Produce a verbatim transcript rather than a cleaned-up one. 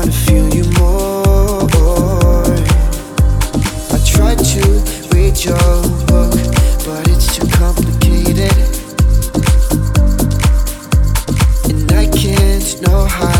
wanna feel you more. I tried to read your book, but it's too complicated, and I can't know how